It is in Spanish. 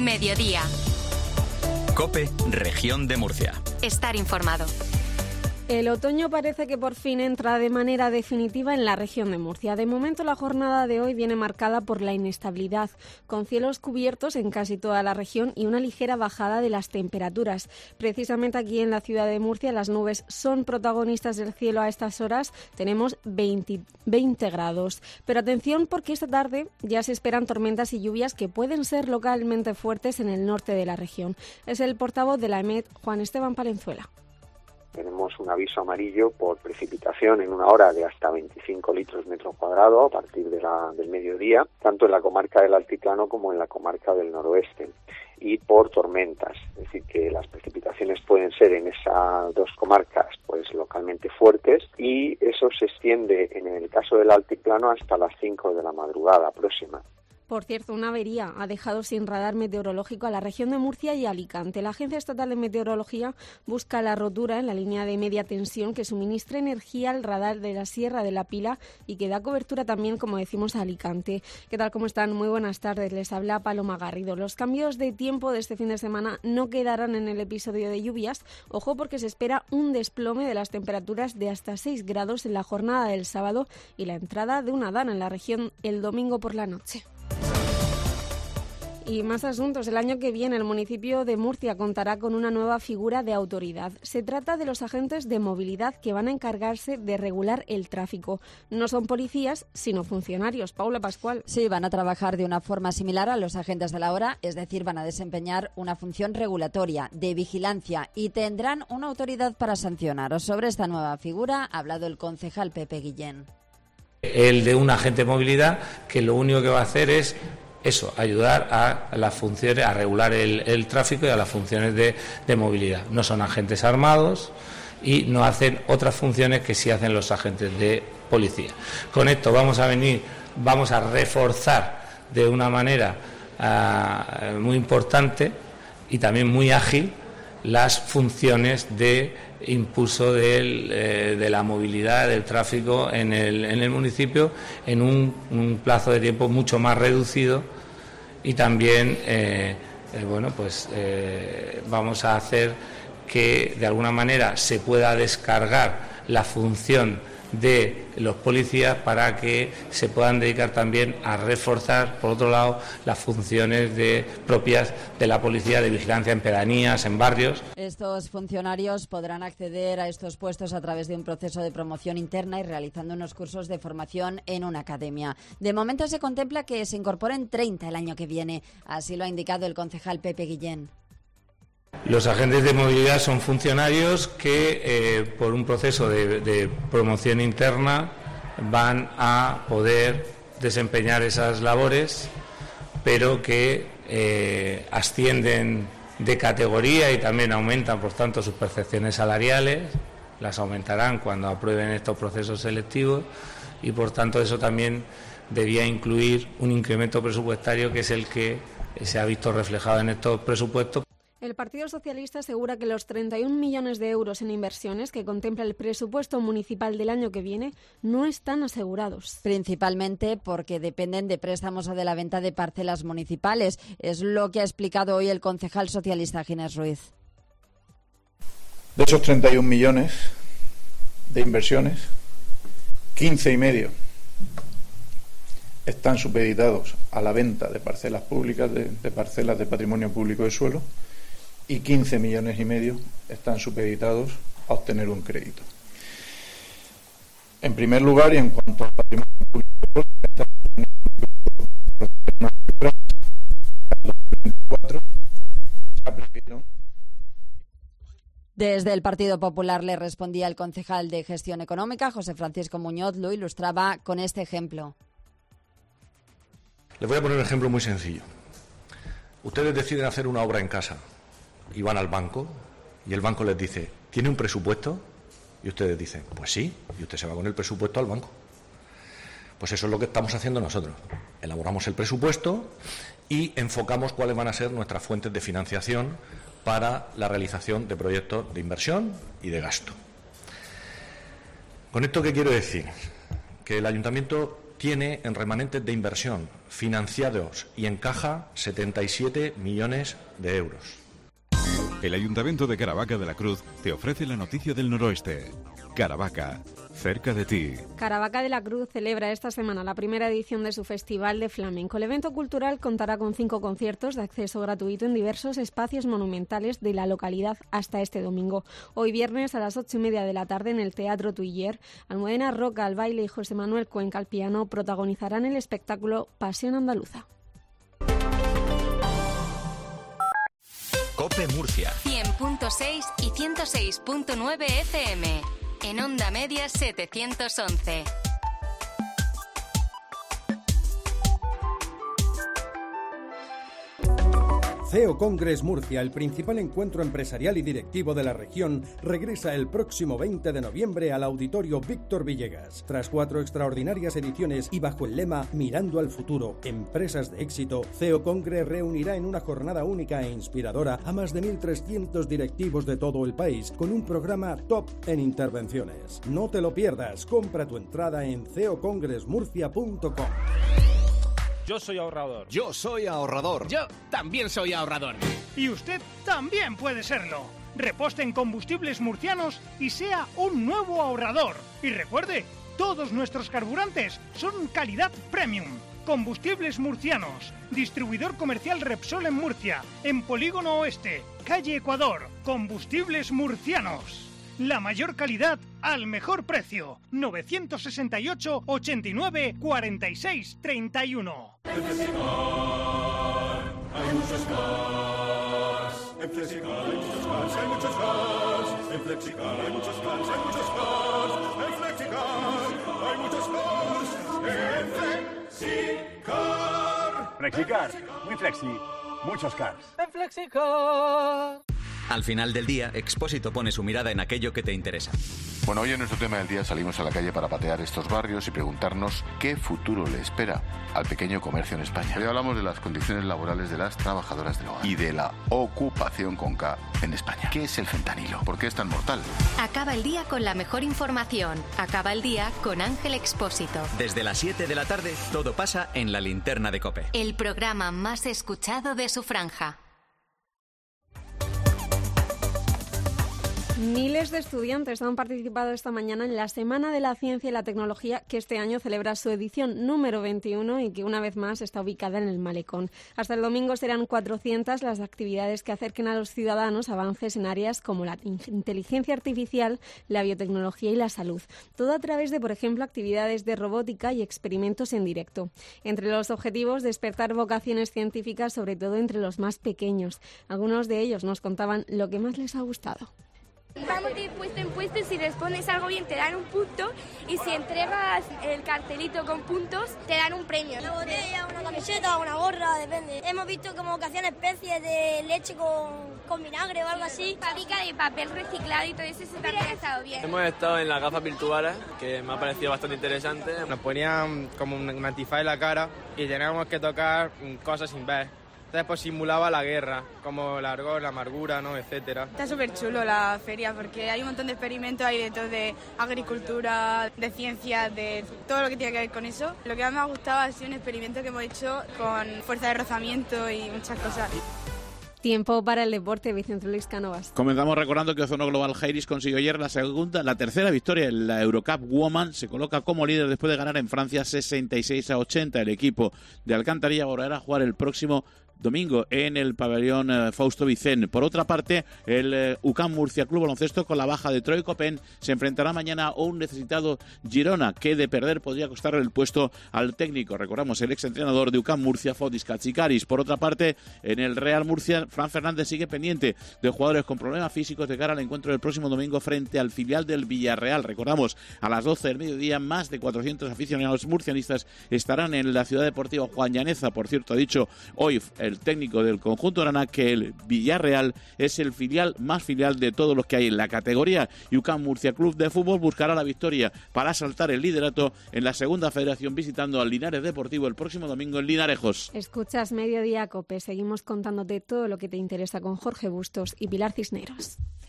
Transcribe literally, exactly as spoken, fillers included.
Mediodía. COPE, Región de Murcia. Estar informado. El otoño parece que por fin entra de manera definitiva en la región de Murcia. De momento, la jornada de hoy viene marcada por la inestabilidad, con cielos cubiertos en casi toda la región y una ligera bajada de las temperaturas. Precisamente aquí en la ciudad de Murcia, las nubes son protagonistas del cielo a estas horas. Tenemos veinte, veinte grados. Pero atención, porque esta tarde ya se esperan tormentas y lluvias que pueden ser localmente fuertes en el norte de la región. Es el portavoz de la E M E T, Juan Esteban Palenzuela. Tenemos un aviso amarillo por precipitación en una hora de hasta veinticinco litros metro cuadrado a partir de la, del mediodía, tanto en la comarca del Altiplano como en la comarca del noroeste, y por tormentas. Es decir, que las precipitaciones pueden ser en esas dos comarcas pues localmente fuertes, y eso se extiende en el caso del Altiplano hasta las cinco de la madrugada próxima. Por cierto, una avería ha dejado sin radar meteorológico a la región de Murcia y Alicante. La Agencia Estatal de Meteorología busca la rotura en la línea de media tensión que suministra energía al radar de la Sierra de la Pila y que da cobertura también, como decimos, a Alicante. ¿Qué tal? ¿Cómo están? Muy buenas tardes. Les habla Paloma Garrido. Los cambios de tiempo de este fin de semana no quedarán en el episodio de lluvias. Ojo, porque se espera un desplome de las temperaturas de hasta seis grados en la jornada del sábado y la entrada de una dana en la región el domingo por la noche. Y más asuntos. El año que viene el municipio de Murcia contará con una nueva figura de autoridad. Se trata de los agentes de movilidad que van a encargarse de regular el tráfico. No son policías, sino funcionarios. Paula Pascual. Sí, van a trabajar de una forma similar a los agentes de la hora, es decir, van a desempeñar una función regulatoria, de vigilancia, y tendrán una autoridad para sancionar. Sobre esta nueva figura ha hablado el concejal Pepe Guillén. El de un agente de movilidad que lo único que va a hacer es eso, ayudar a las funciones, a regular el, el tráfico y a las funciones de, de movilidad. No son agentes armados y no hacen otras funciones que sí hacen los agentes de policía. Con esto vamos a venir, vamos a reforzar de una manera uh, muy importante y también muy ágil las funciones de impulso del, eh, de la movilidad, del tráfico en el, en el municipio en un, un plazo de tiempo mucho más reducido, y también eh, eh, bueno pues eh, vamos a hacer que de alguna manera se pueda descargar la función de los policías para que se puedan dedicar también a reforzar, por otro lado, las funciones de, propias de la policía de vigilancia en pedanías, en barrios. Estos funcionarios podrán acceder a estos puestos a través de un proceso de promoción interna y realizando unos cursos de formación en una academia. De momento se contempla que se incorporen treinta el año que viene, así lo ha indicado el concejal Pepe Guillén. Los agentes de movilidad son funcionarios que, eh, por un proceso de, de promoción interna, van a poder desempeñar esas labores, pero que eh, ascienden de categoría y también aumentan, por tanto, sus percepciones salariales. Las aumentarán cuando aprueben estos procesos selectivos y, por tanto, eso también debía incluir un incremento presupuestario que es el que se ha visto reflejado en estos presupuestos. El Partido Socialista asegura que los treinta y un millones de euros en inversiones que contempla el presupuesto municipal del año que viene no están asegurados. Principalmente porque dependen de préstamos o de la venta de parcelas municipales. Es lo que ha explicado hoy el concejal socialista Ginés Ruiz. De esos treinta y un millones de inversiones, quince y medio están supeditados a la venta de parcelas públicas, de, de parcelas de patrimonio público de suelo, y quince millones y medio están supeditados a obtener un crédito. En primer lugar, y en cuanto al patrimonio público, desde el Partido Popular le respondía el concejal de Gestión Económica, José Francisco Muñoz, lo ilustraba con este ejemplo. Les voy a poner un ejemplo muy sencillo. Ustedes deciden hacer una obra en casa y van al banco y el banco les dice, ¿tiene un presupuesto? Y ustedes dicen, pues sí, y usted se va con el presupuesto al banco. Pues eso es lo que estamos haciendo nosotros. Elaboramos el presupuesto y enfocamos cuáles van a ser nuestras fuentes de financiación para la realización de proyectos de inversión y de gasto. ¿Con esto qué quiero decir? Que el ayuntamiento tiene en remanentes de inversión financiados y en caja setenta y siete millones de euros. El Ayuntamiento de Caravaca de la Cruz te ofrece la noticia del noroeste. Caravaca, cerca de ti. Caravaca de la Cruz celebra esta semana la primera edición de su Festival de Flamenco. El evento cultural contará con cinco conciertos de acceso gratuito en diversos espacios monumentales de la localidad hasta este domingo. Hoy viernes a las ocho y media de la tarde en el Teatro Tuiller, Almudena Roca al baile y José Manuel Cuenca al piano protagonizarán el espectáculo Pasión Andaluza. COPE Murcia. cien punto seis y ciento seis punto nueve F M. En Onda Media setecientos once. C E O Congress Murcia, el principal encuentro empresarial y directivo de la región, regresa el próximo veinte de noviembre al Auditorio Víctor Villegas. Tras cuatro extraordinarias ediciones y bajo el lema Mirando al futuro, empresas de éxito, C E O Congress reunirá en una jornada única e inspiradora a más de mil trescientos directivos de todo el país con un programa top en intervenciones. No te lo pierdas, compra tu entrada en c e o congress murcia punto com. Yo soy ahorrador. Yo soy ahorrador. Yo también soy ahorrador. Y usted también puede serlo. Reposte en combustibles murcianos y sea un nuevo ahorrador. Y recuerde, todos nuestros carburantes son calidad premium. Combustibles Murcianos. Distribuidor comercial Repsol en Murcia. En Polígono Oeste. Calle Ecuador. Combustibles Murcianos. La mayor calidad al mejor precio. novecientos sesenta y ocho, ochenta y nueve, cuarenta y seis, treinta y uno. En Flexicar hay muchos cars. En Flexicar hay muchos cars, hay muchos cars. En Flexicar hay muchos cars, hay muchos cars. En Flexicar hay muchos cars. En Flexicar. Flexicar, muy flexi, muchos cars. En Flexicar. Al final del día, Expósito pone su mirada en aquello que te interesa. Bueno, hoy en nuestro tema del día salimos a la calle para patear estos barrios y preguntarnos qué futuro le espera al pequeño comercio en España. Hoy hablamos de las condiciones laborales de las trabajadoras del hogar y de la ocupación con K en España. ¿Qué es el fentanilo? ¿Por qué es tan mortal? Acaba el día con la mejor información. Acaba el día con Ángel Expósito. Desde las siete de la tarde, todo pasa en la linterna de COPE. El programa más escuchado de su franja. Miles de estudiantes han participado esta mañana en la Semana de la Ciencia y la Tecnología, que este año celebra su edición número veintiuno y que una vez más está ubicada en el Malecón. Hasta el domingo serán cuatrocientas las actividades que acerquen a los ciudadanos avances en áreas como la inteligencia artificial, la biotecnología y la salud. Todo a través de, por ejemplo, actividades de robótica y experimentos en directo. Entre los objetivos, despertar vocaciones científicas, sobre todo entre los más pequeños. Algunos de ellos nos contaban lo que más les ha gustado. Vamos de puesto en puesto y si respondes algo bien te dan un punto y si entregas el cartelito con puntos te dan un premio. Una botella, una camiseta, una gorra, depende. Hemos visto como que hacían especies de leche con, con vinagre o algo así. Fábrica de papel reciclado y todo eso, eso también ha estado bien. Hemos estado en las gafas virtuales, que me ha parecido bastante interesante. Nos ponían como un antifaz en la cara y teníamos que tocar cosas sin ver. Entonces pues simulaba la guerra, como el argot, la amargura, ¿no?, etcétera. Está súper chulo la feria porque hay un montón de experimentos, hay de todo, de agricultura, de ciencia, de todo lo que tiene que ver con eso. Lo que más me ha gustado ha sido un experimento que hemos hecho con fuerza de rozamiento y muchas cosas. Tiempo para el deporte, Vicente Luis Cánovas. Comenzamos recordando que Ozono Global Jairis consiguió ayer la segunda, la tercera victoria en la Eurocup Woman. Se coloca como líder después de ganar en Francia sesenta y seis a ochenta. El equipo de Alcantarilla volverá a jugar el próximo domingo en el pabellón eh, Fausto Vicén. Por otra parte, el eh, U C A M Murcia Club Baloncesto, con la baja de Troy Copen, se enfrentará mañana a un necesitado Girona, que de perder podría costarle el puesto al técnico. Recordamos, el exentrenador de U C A M Murcia, Fotis Katsikaris. Por otra parte, en el Real Murcia, Fran Fernández sigue pendiente de jugadores con problemas físicos de cara al encuentro del próximo domingo frente al filial del Villarreal. Recordamos, a las doce del mediodía, más de cuatrocientos aficionados murcianistas estarán en la Ciudad Deportiva Juan Llaneza. Por cierto, ha dicho hoy el técnico del conjunto arana que el Villarreal es el filial más filial de todos los que hay en la categoría. Y U C A M Murcia Club de Fútbol buscará la victoria para asaltar el liderato en la segunda federación, visitando al Linares Deportivo el próximo domingo en Linarejos. Escuchas Mediodía COPE. Seguimos contándote todo lo que te interesa con Jorge Bustos y Pilar Cisneros.